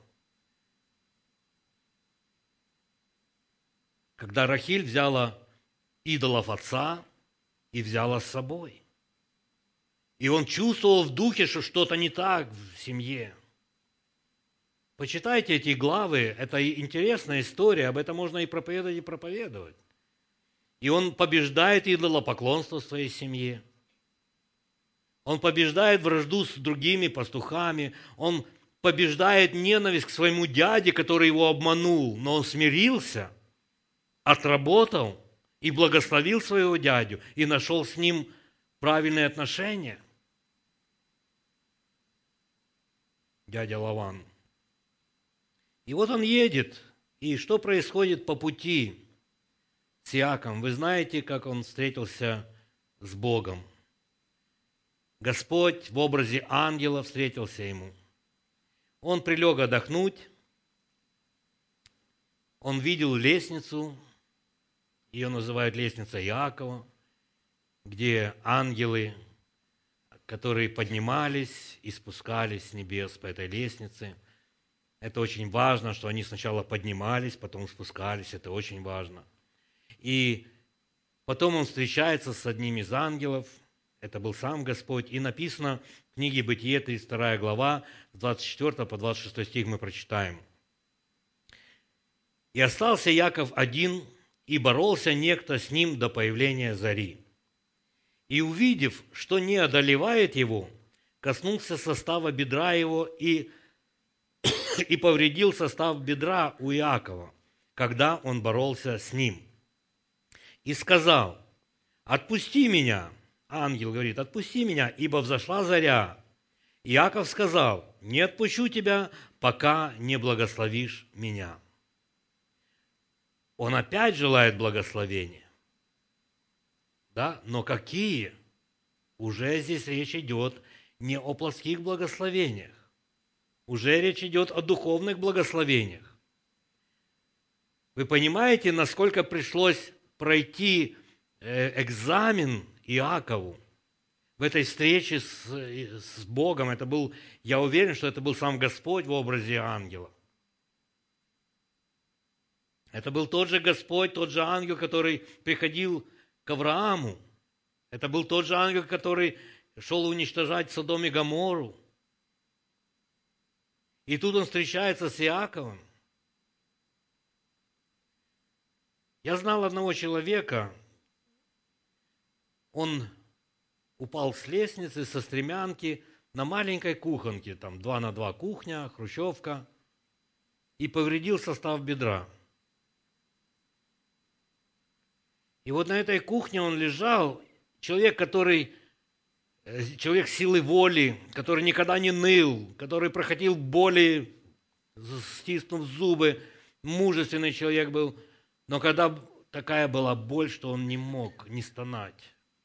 Когда Рахиль взяла идолов отца и взяла с собой. И он чувствовал в духе, что что-то не так в семье. Почитайте эти главы, это интересная история, об этом можно и проповедовать, и проповедовать. И он побеждает идолопоклонство в своей семье. Он побеждает вражду с другими пастухами. Он побеждает ненависть к своему дяде, который его обманул. Но он смирился, отработал и благословил своего дядю, и нашел с ним правильные отношения. Дядя Лаван. И вот он едет, и что происходит по пути с Иаковом? Вы знаете, как он встретился с Богом. Господь в образе ангела встретился ему. Он прилег отдохнуть, он видел лестницу, ее называют лестница Иакова, где ангелы, которые поднимались и спускались с небес по этой лестнице. Это очень важно, что они сначала поднимались, потом спускались. Это очень важно. И потом он встречается с одним из ангелов. Это был сам Господь. И написано в книге Бытие, тридцать вторая глава, с двадцать четвёртого по двадцать шестой стих мы прочитаем. «И остался Яков один, и боролся некто с ним до появления зари. И, увидев, что не одолевает его, коснулся состава бедра его и и повредил состав бедра у Иакова, когда он боролся с ним. И сказал, отпусти меня. Ангел говорит, отпусти меня, ибо взошла заря. Иаков сказал, не отпущу тебя, пока не благословишь меня. Он опять желает благословения. Да? Но какие? Уже здесь речь идет не о плотских благословениях. Уже речь идет о духовных благословениях. Вы понимаете, насколько пришлось пройти экзамен Иакову в этой встрече с, с Богом? Это был, я уверен, что это был сам Господь в образе ангела. Это был тот же Господь, тот же ангел, который приходил к Аврааму. Это был тот же ангел, который шел уничтожать Содом и Гоморру. И тут он встречается с Иаковом. Я знал одного человека, он упал с лестницы, со стремянки на маленькой кухонке, там два на два кухня, хрущевка, и повредил состав бедра. И вот на этой кухне он лежал, человек, который, человек силы воли, который никогда не ныл, который проходил боли, стиснув зубы, мужественный человек был, но когда такая была боль, что он не мог не стонать.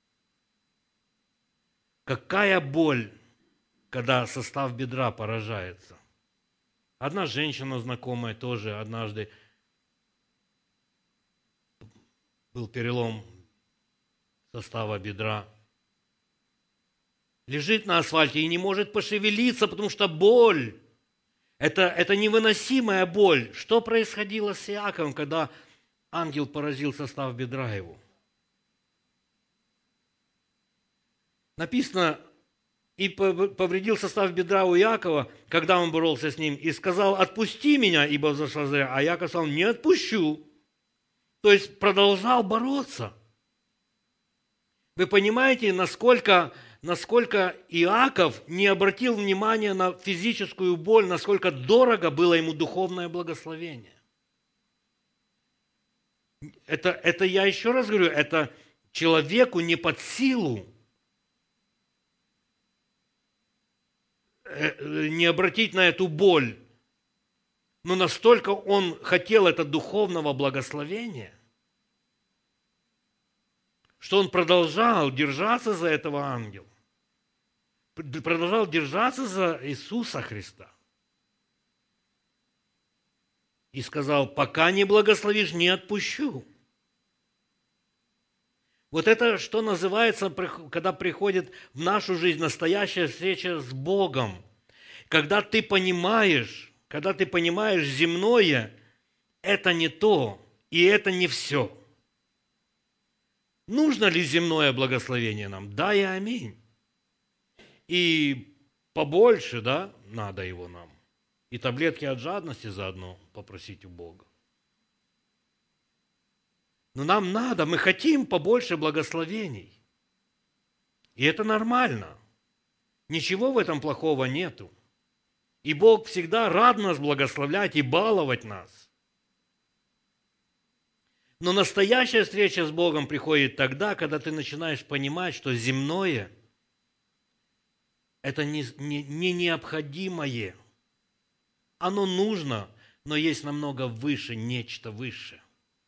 Какая боль, когда состав бедра поражается. Одна женщина знакомая тоже однажды был перелом состава бедра. Лежит на асфальте и не может пошевелиться, потому что боль. Это, это невыносимая боль. Что происходило с Иаковом, когда ангел поразил состав бедра его? Написано, и повредил состав бедра у Иакова, когда он боролся с ним, и сказал: отпусти меня, ибо взошла заря. А Иаков сказал: не отпущу. То есть продолжал бороться. Вы понимаете, насколько, насколько Иаков не обратил внимания на физическую боль, насколько дорого было ему духовное благословение. Это, это я еще раз говорю, это человеку не под силу не обратить на эту боль. Но настолько он хотел это духовного благословения, что он продолжал держаться за этого ангела, продолжал держаться за Иисуса Христа. И сказал: пока не благословишь, не отпущу. Вот это, что называется, когда приходит в нашу жизнь настоящая встреча с Богом. Когда ты понимаешь, когда ты понимаешь земное, это не то, и это не все. Нужно ли земное благословение нам? Да и аминь. И побольше, да, надо его нам. И таблетки от жадности заодно попросить у Бога. Но нам надо, мы хотим побольше благословений. И это нормально. Ничего в этом плохого нету. И Бог всегда рад нас благословлять и баловать нас. Но настоящая встреча с Богом приходит тогда, когда ты начинаешь понимать, что земное – это не, не, не необходимое. Оно нужно, но есть намного выше, нечто выше.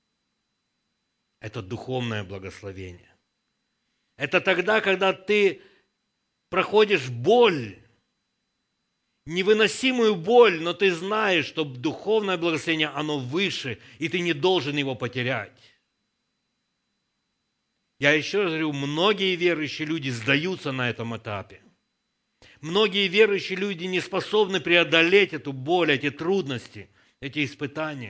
Это духовное благословение. Это тогда, когда ты проходишь боль, невыносимую боль, но ты знаешь, что духовное благословение, оно выше, и ты не должен его потерять. Я еще раз говорю, многие верующие люди сдаются на этом этапе. Многие верующие люди не способны преодолеть эту боль, эти трудности, эти испытания.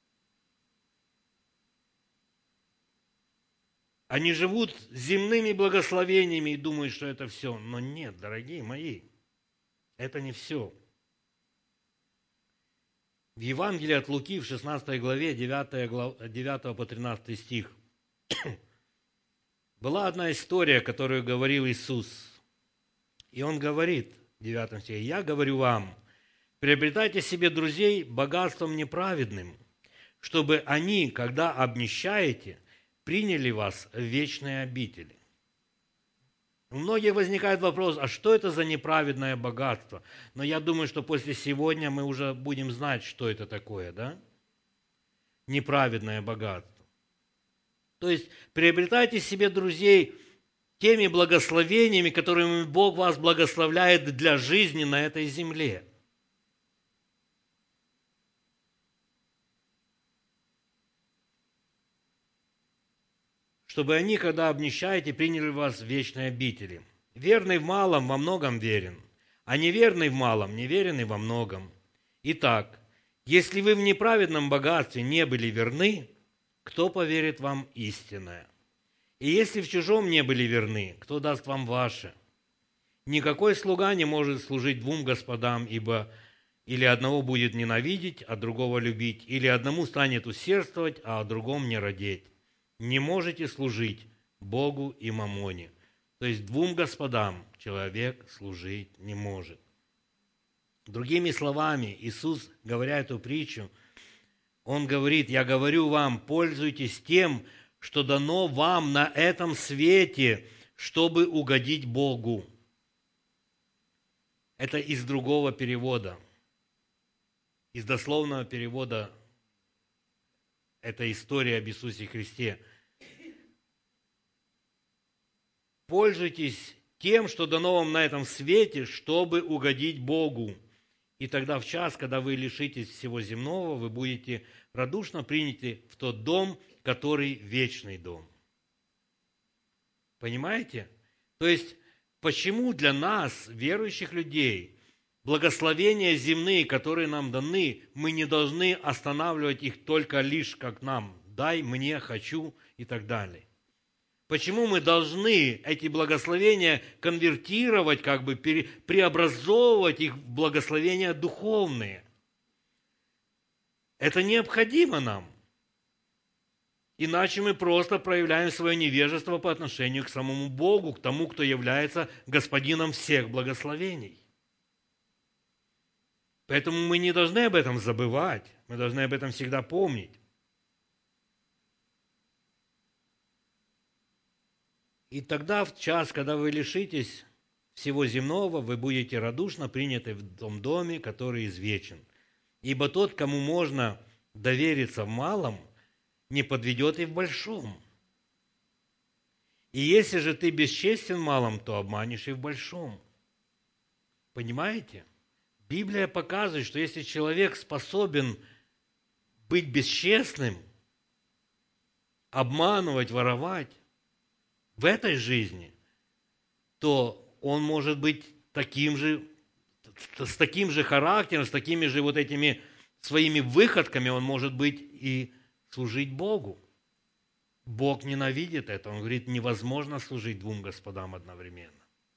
Они живут земными благословениями и думают, что это все. Но нет, дорогие мои, это не все. В Евангелии от Луки в шестнадцатой главе, девятого по тринадцатый стих, была одна история, которую говорил Иисус. И Он говорит в девятом стихе: «Я говорю вам, приобретайте себе друзей богатством неправедным, чтобы они, когда обнищаете, приняли вас в вечные обители». У многих возникает вопрос: а что это за неправедное богатство? Но я думаю, что после сегодня мы уже будем знать, что это такое, да? Неправедное богатство. То есть приобретайте себе друзей теми благословениями, которыми Бог вас благословляет для жизни на этой земле. Чтобы они, когда обнищаете, приняли вас в вечной обители. Верный в малом во многом верен, а неверный в малом неверен и во многом. Итак, если вы в неправедном богатстве не были верны, кто поверит вам истинное? И если в чужом не были верны, кто даст вам ваше? Никакой слуга не может служить двум господам, ибо Или одного будет ненавидеть, а другого любить, или одному станет усердствовать, а о другом не радеть. Не можете служить Богу и мамоне. То есть двум господам человек служить не может. Другими словами, Иисус, говоря эту притчу, Он говорит: «Я говорю вам, пользуйтесь тем, что дано вам на этом свете, чтобы угодить Богу». Это из другого перевода. Из дословного перевода это история об Иисусе Христе. Пользуйтесь тем, что дано вам на этом свете, чтобы угодить Богу. И тогда в час, когда вы лишитесь всего земного, вы будете радушно приняты в тот дом, который вечный дом. Понимаете? То есть, почему для нас, верующих людей, благословения земные, которые нам даны, мы не должны останавливать их только лишь как нам «дай, мне, хочу» и так далее. Почему мы должны эти благословения конвертировать, как бы преобразовывать их в благословения духовные? Это необходимо нам. Иначе мы просто проявляем свое невежество по отношению к самому Богу, к тому, кто является господином всех благословений. Поэтому мы не должны об этом забывать, мы должны об этом всегда помнить. И тогда, в час, когда вы лишитесь всего земного, вы будете радушно приняты в том доме, который извечен. Ибо тот, кому можно довериться в малом, не подведет и в большом. И если же ты бесчестен в малом, то обманешь и в большом. Понимаете? Библия показывает, что если человек способен быть бесчестным, обманывать, воровать в этой жизни, то он может быть таким же, с таким же характером, с такими же вот этими своими выходками, он может быть и служить Богу. Бог ненавидит это. Он говорит, невозможно служить двум господам одновременно.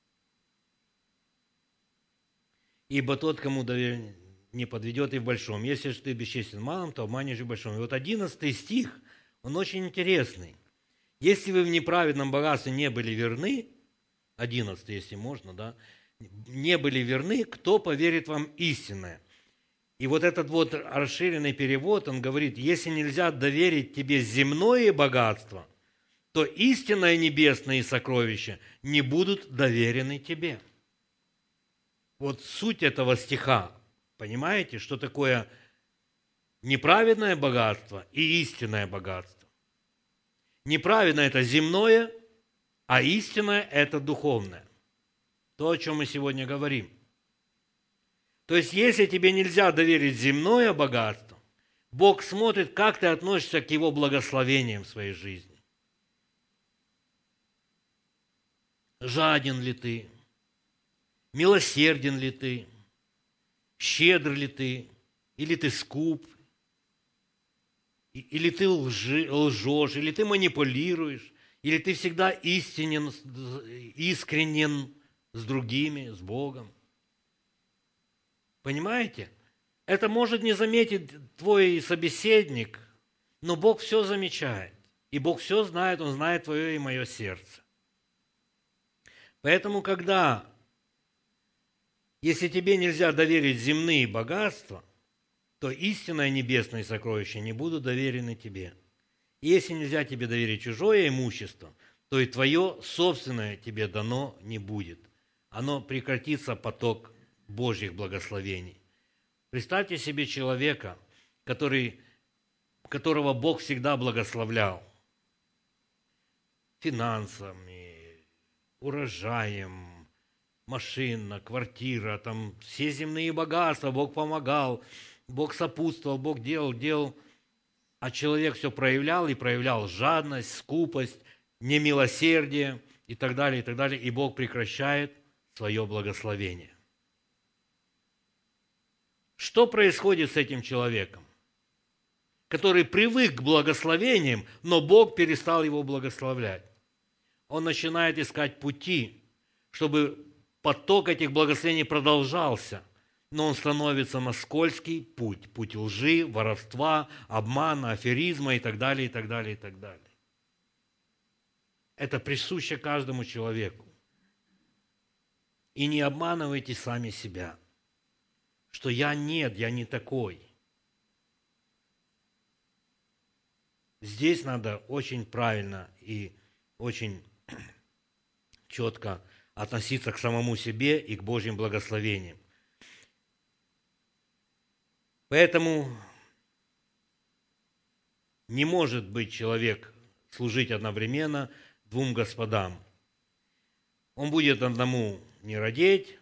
Ибо тот, кому доверие не подведет и в большом. Если же ты бесчестен в малом, то обманешь и в большом. И вот одиннадцатый стих, он очень интересный. Если вы в неправедном богатстве не были верны, одиннадцатый, если можно, да, не были верны, кто поверит вам истинное? И вот этот вот расширенный перевод, он говорит, если нельзя доверить тебе земное богатство, то истинное небесное сокровища не будут доверены тебе. Вот суть этого стиха, понимаете, что такое неправедное богатство и истинное богатство? Неправедное – это земное, а истинное – это духовное. То, о чем мы сегодня говорим. То есть, если тебе нельзя доверить земное богатство, Бог смотрит, как ты относишься к Его благословениям в своей жизни. Жаден ли ты? Милосерден ли ты? Щедр ли ты? Или ты скуп? Или ты лжи, лжешь? Или ты манипулируешь? Или ты всегда истинен, искренен с другими, с Богом? Понимаете? Это может не заметить твой собеседник, но Бог все замечает. И Бог все знает, Он знает твое и мое сердце. Поэтому, когда, если тебе нельзя доверить земные богатства, то истинное небесное сокровище не будут доверены тебе. И если нельзя тебе доверить чужое имущество, то и твое собственное тебе дано не будет. Оно прекратится, поток Божьих благословений. Представьте себе человека, который, которого Бог всегда благословлял финансами, урожаем, машина, квартира, там все земные богатства, Бог помогал, Бог сопутствовал, Бог делал, делал, а человек все проявлял и проявлял жадность, скупость, немилосердие и так далее, и так далее, и Бог прекращает свое благословение. Что происходит с этим человеком, который привык к благословениям, но Бог перестал его благословлять? Он начинает искать пути, чтобы поток этих благословений продолжался, но он становится на скользкий путь, путь лжи, воровства, обмана, аферизма и так далее, и так далее, и так далее. Это присуще каждому человеку. И не обманывайте сами себя, что я нет, я не такой. Здесь надо очень правильно и очень четко относиться к самому себе и к Божьим благословениям. Поэтому не может быть человек служить одновременно двум господам. Он будет одному не родить,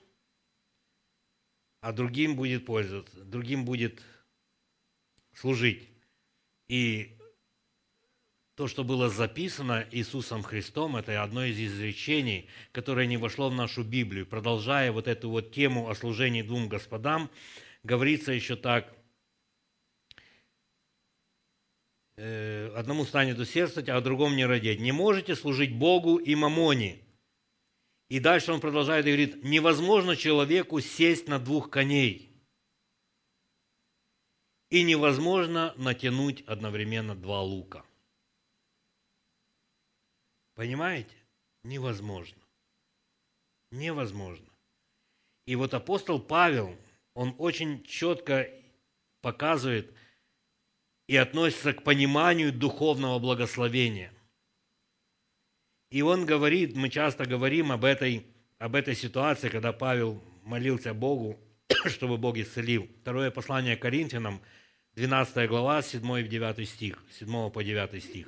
а другим будет пользоваться, другим будет служить. И то, что было записано Иисусом Христом, это одно из изречений, которое не вошло в нашу Библию. Продолжая вот эту вот тему о служении двум господам, говорится еще так: одному станет усердствовать, а другому не родить. Не можете служить Богу и мамоне. И дальше он продолжает и говорит: невозможно человеку сесть на двух коней. И невозможно натянуть одновременно два лука. Понимаете? Невозможно. Невозможно. И вот апостол Павел, он очень четко показывает и относится к пониманию духовного благословения. И он говорит, мы часто говорим об этой, об этой ситуации, когда Павел молился Богу, чтобы Бог исцелил. Второе послание Коринфянам, двенадцатая глава, седьмой и девятый стих, седьмой по девятый стих.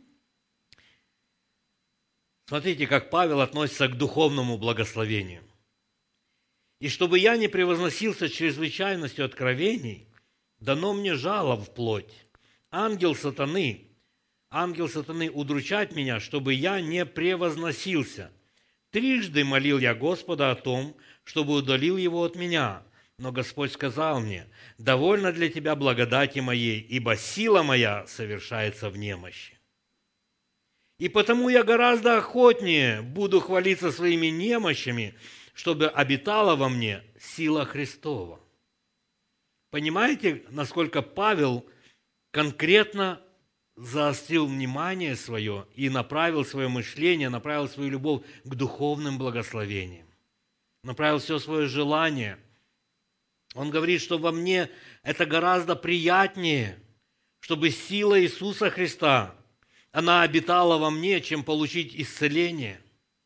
Смотрите, как Павел относится к духовному благословению. «И чтобы я не превозносился чрезвычайностью откровений, дано мне жало в плоть, ангел сатаны, ангел сатаны удручать меня, чтобы я не превозносился. Трижды молил я Господа о том, чтобы удалил его от меня. Но Господь сказал мне: довольно для тебя благодати моей, ибо сила моя совершается в немощи. И потому я гораздо охотнее буду хвалиться своими немощами, чтобы обитала во мне сила Христова». Понимаете, насколько Павел конкретно заострил внимание свое и направил свое мышление, направил свою любовь к духовным благословениям, направил все свое желание. Он говорит, что во мне это гораздо приятнее, чтобы сила Иисуса Христа, она обитала во мне, чем получить исцеление.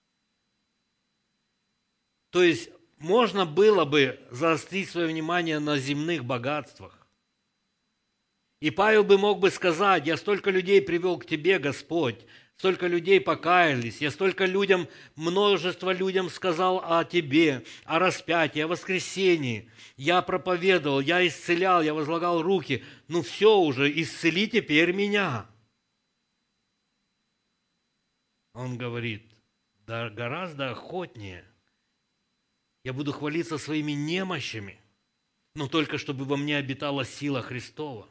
То есть можно было бы заострить свое внимание на земных богатствах. И Павел бы мог бы сказать: я столько людей привел к тебе, Господь, столько людей покаялись, я столько людям, множество людям сказал о тебе, о распятии, о воскресении. Я проповедовал, я исцелял, я возлагал руки. Ну все уже, исцели теперь меня. Он говорит: да гораздо охотнее я буду хвалиться своими немощами, но только чтобы во мне обитала сила Христова.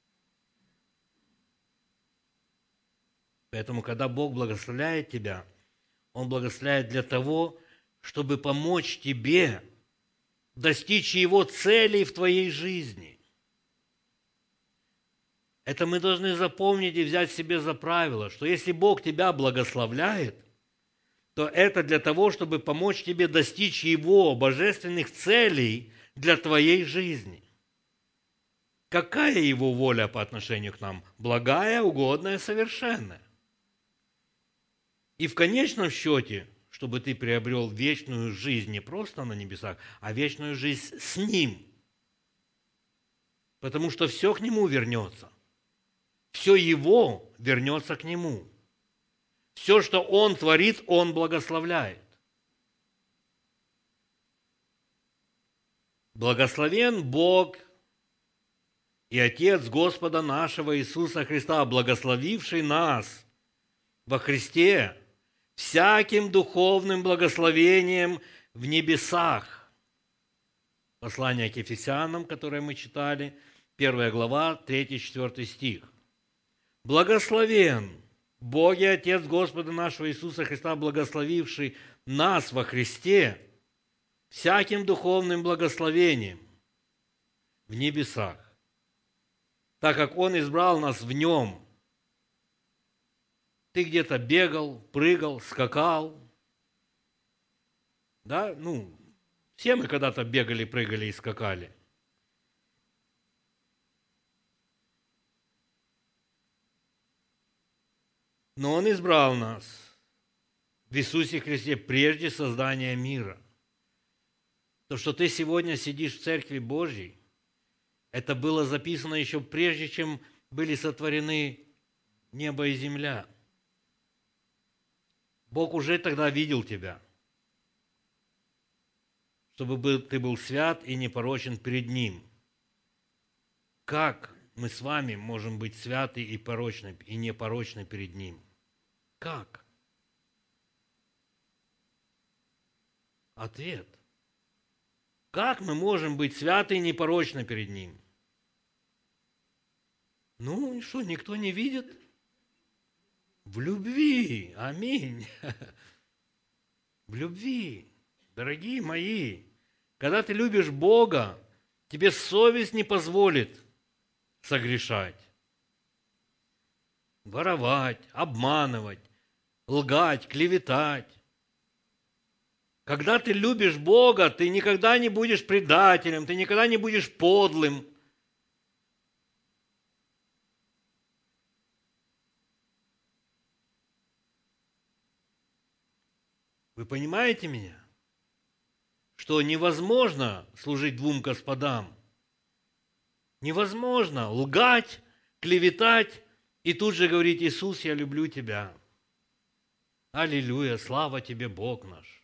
Поэтому, когда Бог благословляет тебя, Он благословляет для того, чтобы помочь тебе достичь Его целей в твоей жизни. Это мы должны запомнить и взять себе за правило, что если Бог тебя благословляет, то это для того, чтобы помочь тебе достичь Его божественных целей для твоей жизни. Какая Его воля по отношению к нам? Благая, угодная, совершенная. И в конечном счете, чтобы ты приобрел вечную жизнь не просто на небесах, а вечную жизнь с Ним. Потому что все к Нему вернется. Все Его вернется к Нему. Все, что Он творит, Он благословляет. Благословен Бог и Отец Господа нашего Иисуса Христа, благословивший нас во Христе всяким духовным благословением в небесах. Послание к Ефесянам, которое мы читали, первая глава, третий-четвёртый стих. Благословен Бог и Отец Господа нашего Иисуса Христа, благословивший нас во Христе всяким духовным благословением. в небесах, так как Он избрал нас в Нем. Ты где-то бегал, прыгал, скакал. Да, ну, все мы когда-то бегали, прыгали и скакали. Но Он избрал нас в Иисусе Христе прежде создания мира. То, что ты сегодня сидишь в Церкви Божьей, это было записано еще прежде, чем были сотворены небо и земля. Бог уже тогда видел тебя, чтобы ты был свят и непорочен перед Ним. Как мы с вами можем быть святы и порочны, и непорочны перед Ним? Как? Ответ. Как мы можем быть святы и непорочны перед Ним? Ну, что, никто не видит? В любви. Аминь. В любви. Дорогие мои, когда ты любишь Бога, тебе совесть не позволит согрешать, воровать, обманывать, лгать, клеветать. Когда ты любишь Бога, ты никогда не будешь предателем, ты никогда не будешь подлым. Вы понимаете меня? Что невозможно служить двум господам. Невозможно лгать, клеветать и тут же говорить: Иисус, я люблю тебя. Аллилуйя, слава тебе, Бог наш.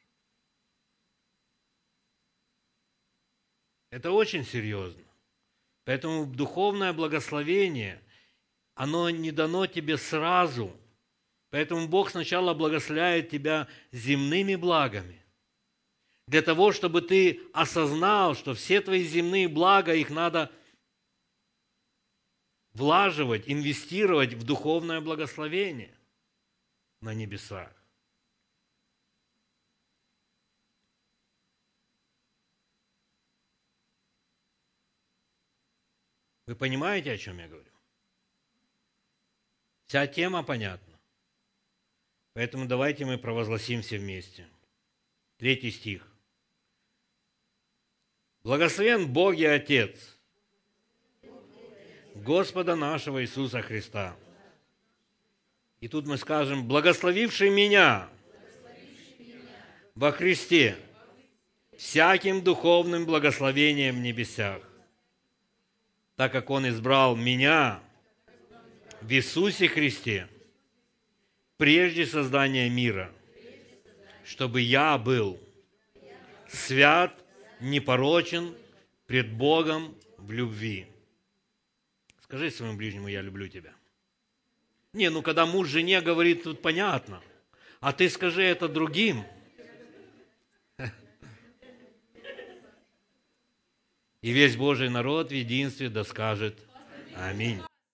Это очень серьезно. Поэтому духовное благословение, оно не дано тебе сразу. Поэтому Бог сначала благословляет тебя земными благами. Для того, чтобы ты осознал, что все твои земные блага, их надо влаживать, инвестировать в духовное благословение на небесах. Вы понимаете, о чем я говорю? Вся тема понятна. Поэтому давайте мы провозгласим все вместе. Третий стих. Благословен Бог и Отец Господа нашего Иисуса Христа. И тут мы скажем: благословивший меня во Христе всяким духовным благословением в небесах, так как Он избрал меня в Иисусе Христе прежде создания мира, чтобы я был свят, непорочен пред Богом в любви. Скажи своему ближнему: я люблю тебя. Не, ну когда муж жене говорит, тут понятно. А ты скажи это другим. И весь Божий народ в единстве да скажет аминь.